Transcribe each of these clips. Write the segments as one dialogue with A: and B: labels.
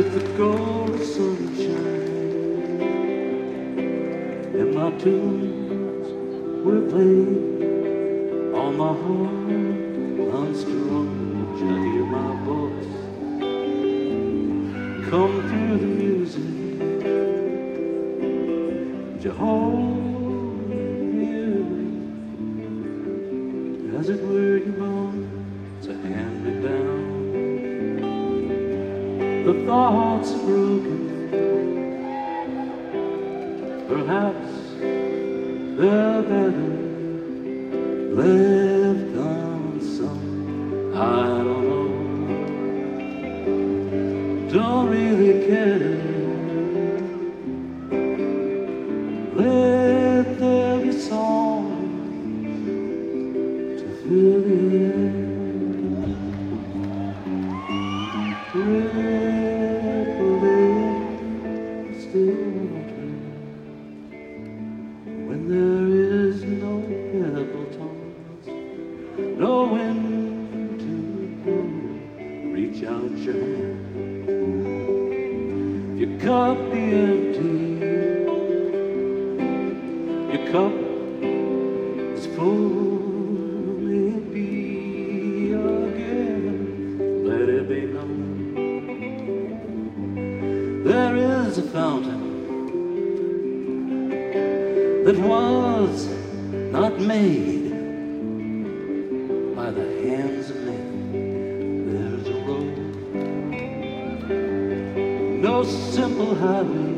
A: with the gold sunshine, and my tunes were played on my heart unstrung. I hear my voice come through the music. You hold me as it were your own to hand me down. The thoughts are broken, perhaps they're better left unsung. I don't know, don't really care. Let there be songs to fill the air. Rippling still water when there is no pebble toss, no wind to blow. Reach out your hand. If your cup be empty, your cup is full. May it be again. Let it be known. There is a fountain that was not made by the hands of men. There's a road, no simple highway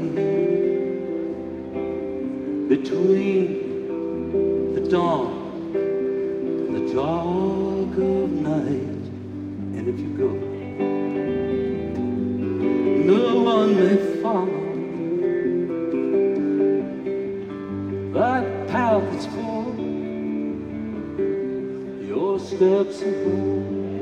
A: between the dawn and the dark of night. And if you go, no one may follow that path is for your steps and home.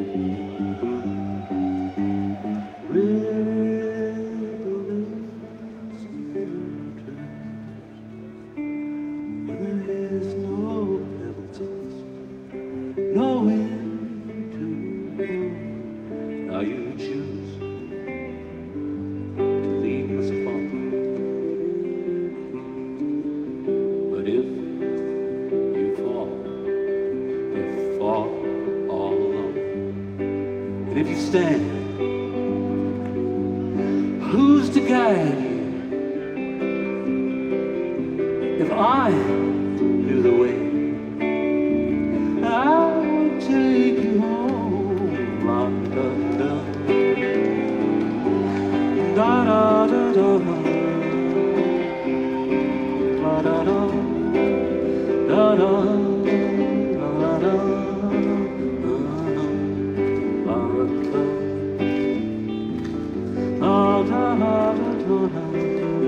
A: When there is no pebble toss, no wind to blow. Now you choose to leave us apart. But if you fall all alone. And if you stand, who's to guide you? If I knew the way, I would take you home. Da da da da da da da da da da. Da da da da da.